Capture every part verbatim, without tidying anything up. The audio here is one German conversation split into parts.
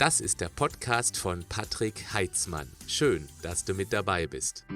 Das ist der Podcast von Patrick Heitzmann. Schön, dass du mit dabei bist.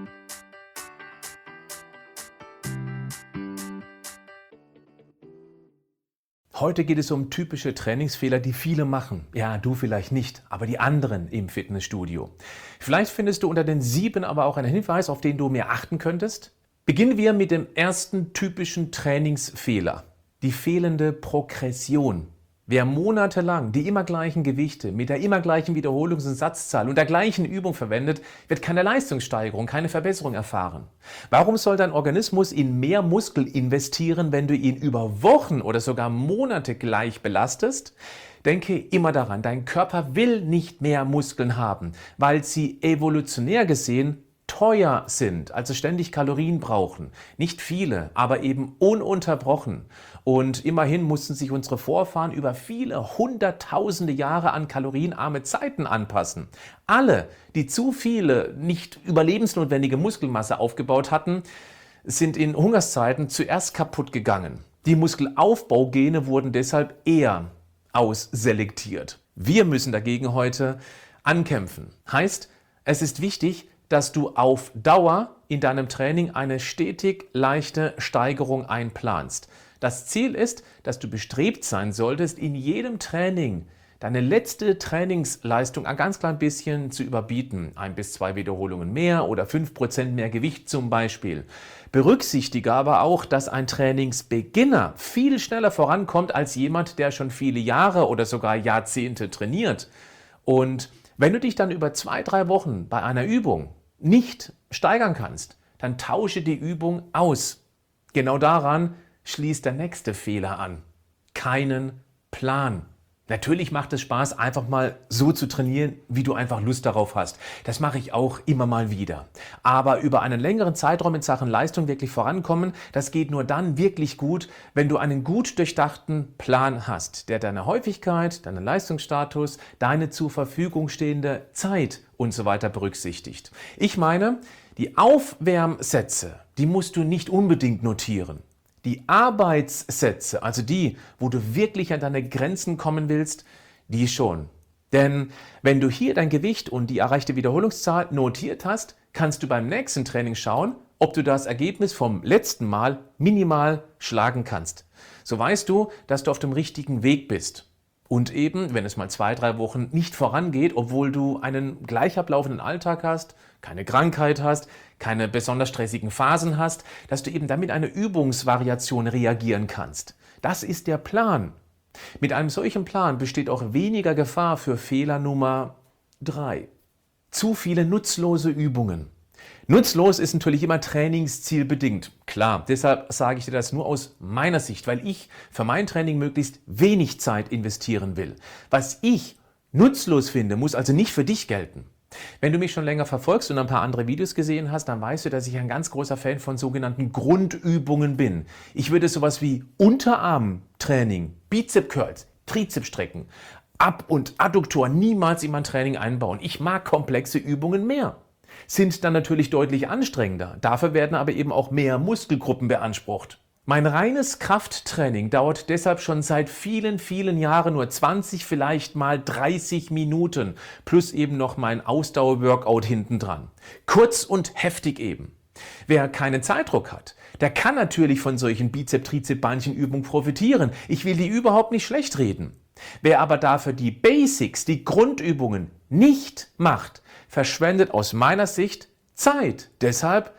Heute geht es um typische Trainingsfehler, die viele machen. Ja, du vielleicht nicht, aber die anderen im Fitnessstudio. Vielleicht findest du unter den sieben aber auch einen Hinweis, auf den du mehr achten könntest. Beginnen wir mit dem ersten typischen Trainingsfehler: die fehlende Progression. Wer monatelang die immer gleichen Gewichte mit der immer gleichen Wiederholungs- und Satzzahl und der gleichen Übung verwendet, wird keine Leistungssteigerung, keine Verbesserung erfahren. Warum soll dein Organismus in mehr Muskel investieren, wenn du ihn über Wochen oder sogar Monate gleich belastest? Denke immer daran, dein Körper will nicht mehr Muskeln haben, weil sie evolutionär gesehen teuer sind, also ständig Kalorien brauchen. Nicht viele, aber eben ununterbrochen. Und immerhin mussten sich unsere Vorfahren über viele hunderttausende Jahre an kalorienarme Zeiten anpassen. Alle, die zu viele, nicht überlebensnotwendige Muskelmasse aufgebaut hatten, sind in Hungerszeiten zuerst kaputt gegangen. Die Muskelaufbaugene wurden deshalb eher ausselektiert. Wir müssen dagegen heute ankämpfen. Heißt, es ist wichtig, dass du auf Dauer in deinem Training eine stetig leichte Steigerung einplanst. Das Ziel ist, dass du bestrebt sein solltest, in jedem Training deine letzte Trainingsleistung ein ganz klein bisschen zu überbieten. Ein bis zwei Wiederholungen mehr oder fünf Prozent mehr Gewicht zum Beispiel. Berücksichtige aber auch, dass ein Trainingsbeginner viel schneller vorankommt als jemand, der schon viele Jahre oder sogar Jahrzehnte trainiert. Und wenn du dich dann über zwei, drei Wochen bei einer Übung nicht steigern kannst, dann tausche die Übung aus. Genau daran schließt der nächste Fehler an: keinen Plan. Natürlich macht es Spaß, einfach mal so zu trainieren, wie du einfach Lust darauf hast. Das mache ich auch immer mal wieder. Aber über einen längeren Zeitraum in Sachen Leistung wirklich vorankommen, das geht nur dann wirklich gut, wenn du einen gut durchdachten Plan hast, der deine Häufigkeit, deinen Leistungsstatus, deine zur Verfügung stehende Zeit und so weiter berücksichtigt. Ich meine, die Aufwärmsätze, die musst du nicht unbedingt notieren. Die Arbeitssätze, also die, wo du wirklich an deine Grenzen kommen willst, die schon. Denn wenn du hier dein Gewicht und die erreichte Wiederholungszahl notiert hast, kannst du beim nächsten Training schauen, ob du das Ergebnis vom letzten Mal minimal schlagen kannst. So weißt du, dass du auf dem richtigen Weg bist. Und eben, wenn es mal zwei, drei Wochen nicht vorangeht, obwohl du einen gleich ablaufenden Alltag hast, keine Krankheit hast, keine besonders stressigen Phasen hast, dass du eben damit eine Übungsvariation reagieren kannst. Das ist der Plan. Mit einem solchen Plan besteht auch weniger Gefahr für Fehler Nummer drei. Zu viele nutzlose Übungen. Nutzlos ist natürlich immer trainingszielbedingt. Klar, deshalb sage ich dir das nur aus meiner Sicht, weil ich für mein Training möglichst wenig Zeit investieren will. Was ich nutzlos finde, muss also nicht für dich gelten. Wenn du mich schon länger verfolgst und ein paar andere Videos gesehen hast, dann weißt du, dass ich ein ganz großer Fan von sogenannten Grundübungen bin. Ich würde sowas wie Unterarmtraining, Bizep-Curls, Trizepstrecken, Ab- und Adduktor niemals in mein Training einbauen. Ich mag komplexe Übungen mehr. Sind dann natürlich deutlich anstrengender. Dafür werden aber eben auch mehr Muskelgruppen beansprucht. Mein reines Krafttraining dauert deshalb schon seit vielen, vielen Jahren nur zwanzig, vielleicht mal dreißig Minuten, plus eben noch mein Ausdauer-Workout hinten dran. Kurz und heftig eben. Wer keinen Zeitdruck hat, der kann natürlich von solchen Bizep-Trizep-Beinchenübungen profitieren. Ich will die überhaupt nicht schlecht reden. Wer aber dafür die Basics, die Grundübungen nicht macht, verschwendet aus meiner Sicht Zeit. Deshalb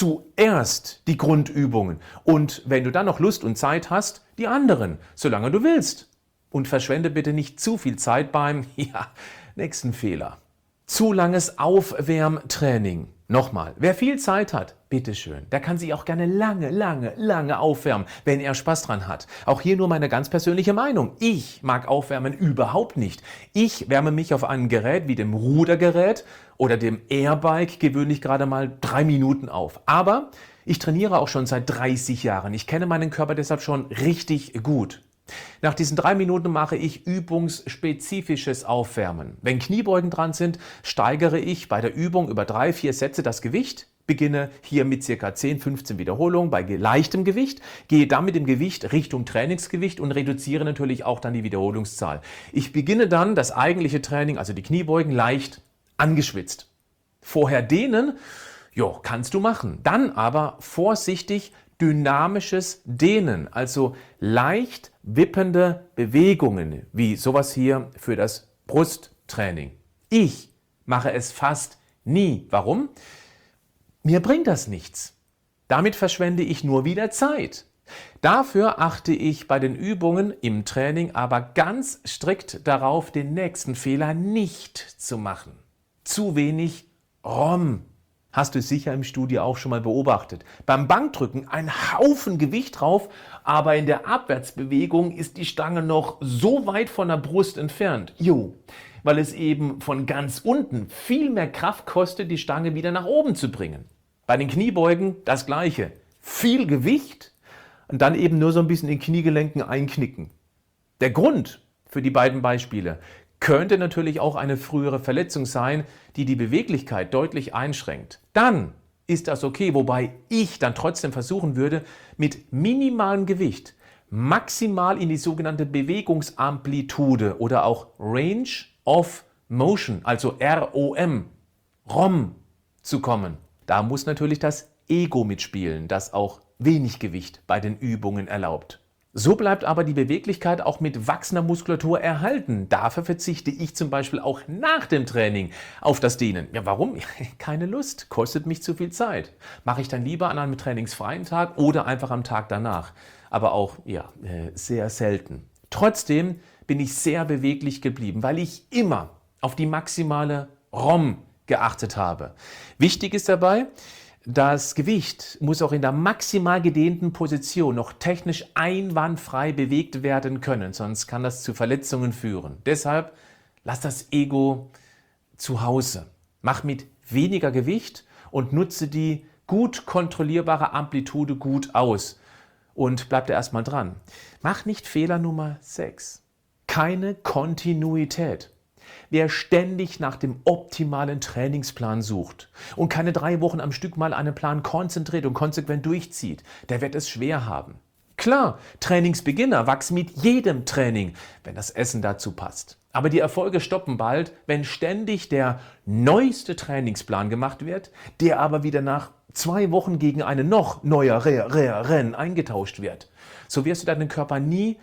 zuerst die Grundübungen und wenn du dann noch Lust und Zeit hast, die anderen, solange du willst. Und verschwende bitte nicht zu viel Zeit beim, ja, nächsten Fehler. Zu langes Aufwärmtraining. Nochmal, wer viel Zeit hat, bitteschön, der kann sich auch gerne lange, lange, lange aufwärmen, wenn er Spaß dran hat. Auch hier nur meine ganz persönliche Meinung. Ich mag Aufwärmen überhaupt nicht. Ich wärme mich auf einem Gerät wie dem Rudergerät oder dem Airbike gewöhnlich gerade mal drei Minuten auf. Aber ich trainiere auch schon seit dreißig Jahren. Ich kenne meinen Körper deshalb schon richtig gut. Nach diesen drei Minuten mache ich übungsspezifisches Aufwärmen. Wenn Kniebeugen dran sind, steigere ich bei der Übung über drei, vier Sätze das Gewicht beginne hier mit ca. zehn, fünfzehn Wiederholungen bei leichtem Gewicht, gehe dann mit dem Gewicht Richtung Trainingsgewicht und reduziere natürlich auch dann die Wiederholungszahl. Ich beginne dann das eigentliche Training, also die Kniebeugen, leicht angeschwitzt. Vorher dehnen, jo, kannst du machen. Dann aber vorsichtig dynamisches Dehnen, also leicht wippende Bewegungen, wie sowas hier für das Brusttraining. Ich mache es fast nie. Warum? Mir bringt das nichts. Damit verschwende ich nur wieder Zeit. Dafür achte ich bei den Übungen im Training aber ganz strikt darauf, den nächsten Fehler nicht zu machen. Zu wenig R O M. Hast du sicher im Studio auch schon mal beobachtet. Beim Bankdrücken ein Haufen Gewicht drauf, aber in der Abwärtsbewegung ist die Stange noch so weit von der Brust entfernt. Jo, weil es eben von ganz unten viel mehr Kraft kostet, die Stange wieder nach oben zu bringen. Bei den Kniebeugen das Gleiche. Viel Gewicht und dann eben nur so ein bisschen in Kniegelenken einknicken. Der Grund für die beiden Beispiele könnte natürlich auch eine frühere Verletzung sein, die die Beweglichkeit deutlich einschränkt. Dann ist das okay, wobei ich dann trotzdem versuchen würde, mit minimalem Gewicht maximal in die sogenannte Bewegungsamplitude oder auch Range of Motion, also R O M, R O M zu kommen. Da muss natürlich das Ego mitspielen, das auch wenig Gewicht bei den Übungen erlaubt. So bleibt aber die Beweglichkeit auch mit wachsender Muskulatur erhalten. Dafür verzichte ich zum Beispiel auch nach dem Training auf das Dehnen. Ja, warum? Keine Lust, kostet mich zu viel Zeit. Mache ich dann lieber an einem trainingsfreien Tag oder einfach am Tag danach. Aber auch ja, sehr selten. Trotzdem bin ich sehr beweglich geblieben, weil ich immer auf die maximale R O M geachtet habe. Wichtig ist dabei, das Gewicht muss auch in der maximal gedehnten Position noch technisch einwandfrei bewegt werden können, sonst kann das zu Verletzungen führen. Deshalb lass das Ego zu Hause. Mach mit weniger Gewicht und nutze die gut kontrollierbare Amplitude gut aus. Und bleib da erstmal dran. Mach nicht Fehler Nummer sechs. Keine Kontinuität. Wer ständig nach dem optimalen Trainingsplan sucht und keine drei Wochen am Stück mal einen Plan konzentriert und konsequent durchzieht, der wird es schwer haben. Klar, Trainingsbeginner wachsen mit jedem Training, wenn das Essen dazu passt. Aber die Erfolge stoppen bald, wenn ständig der neueste Trainingsplan gemacht wird, der aber wieder nach zwei Wochen gegen einen noch neueren eingetauscht wird. So wirst du deinen Körper nie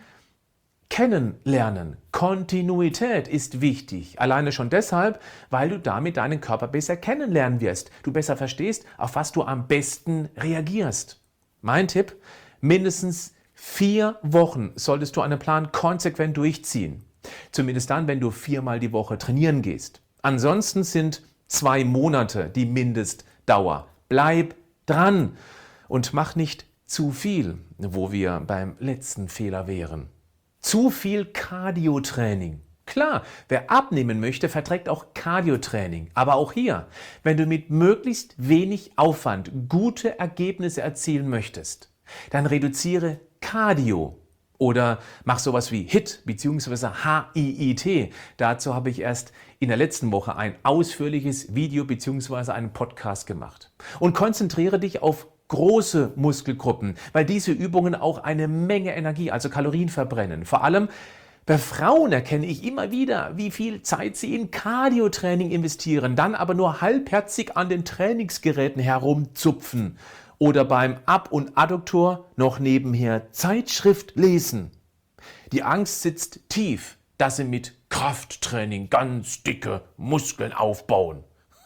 kennenlernen. Kontinuität ist wichtig. Alleine schon deshalb, weil du damit deinen Körper besser kennenlernen wirst. Du besser verstehst, auf was du am besten reagierst. Mein Tipp, mindestens vier Wochen solltest du einen Plan konsequent durchziehen. Zumindest dann, wenn du viermal die Woche trainieren gehst. Ansonsten sind zwei Monate die Mindestdauer. Bleib dran und mach nicht zu viel, wo wir beim letzten Fehler wären. Zu viel Cardio-Training. Klar, wer abnehmen möchte, verträgt auch Cardio-Training. Aber auch hier, wenn du mit möglichst wenig Aufwand gute Ergebnisse erzielen möchtest, dann reduziere Cardio oder mach sowas wie H I I T bzw. H I I T. Dazu habe ich erst in der letzten Woche ein ausführliches Video bzw. einen Podcast gemacht. Und konzentriere dich auf große Muskelgruppen, weil diese Übungen auch eine Menge Energie, also Kalorien verbrennen. Vor allem bei Frauen erkenne ich immer wieder, wie viel Zeit sie in Cardio-Training investieren, dann aber nur halbherzig an den Trainingsgeräten herumzupfen oder beim Ab- und Adduktor noch nebenher Zeitschrift lesen. Die Angst sitzt tief, dass sie mit Krafttraining ganz dicke Muskeln aufbauen.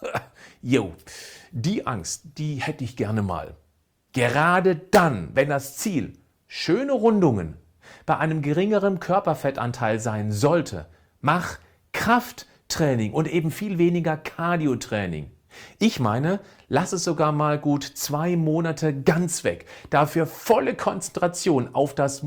Jo, die Angst, die hätte ich gerne mal. Gerade dann, wenn das Ziel schöne Rundungen bei einem geringeren Körperfettanteil sein sollte, mach Krafttraining und eben viel weniger Cardio-Training. Ich meine, lass es sogar mal gut zwei Monate ganz weg. Dafür volle Konzentration auf das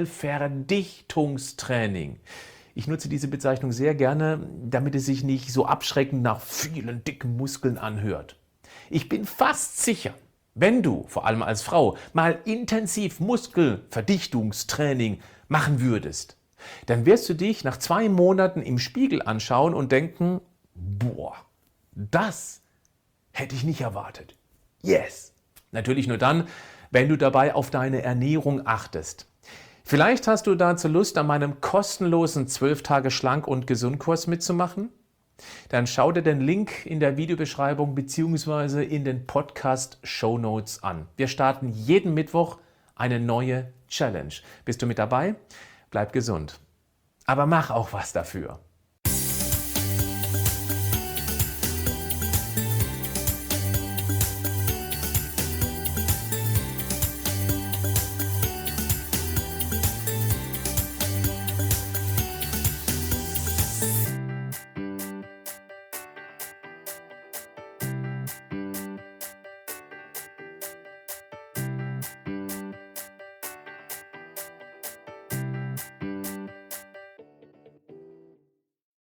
Muskelverdichtungstraining. Ich nutze diese Bezeichnung sehr gerne, damit es sich nicht so abschreckend nach vielen dicken Muskeln anhört. Ich bin fast sicher, wenn du, vor allem als Frau, mal intensiv Muskelverdichtungstraining machen würdest, dann wirst du dich nach zwei Monaten im Spiegel anschauen und denken, boah, das hätte ich nicht erwartet. Yes! Natürlich nur dann, wenn du dabei auf deine Ernährung achtest. Vielleicht hast du dazu Lust, an meinem kostenlosen zwölf Tage Schlank- und Gesund-Kurs mitzumachen? Dann schau dir den Link in der Videobeschreibung bzw. in den Podcast-Shownotes an. Wir starten jeden Mittwoch eine neue Challenge. Bist du mit dabei? Bleib gesund. Aber mach auch was dafür.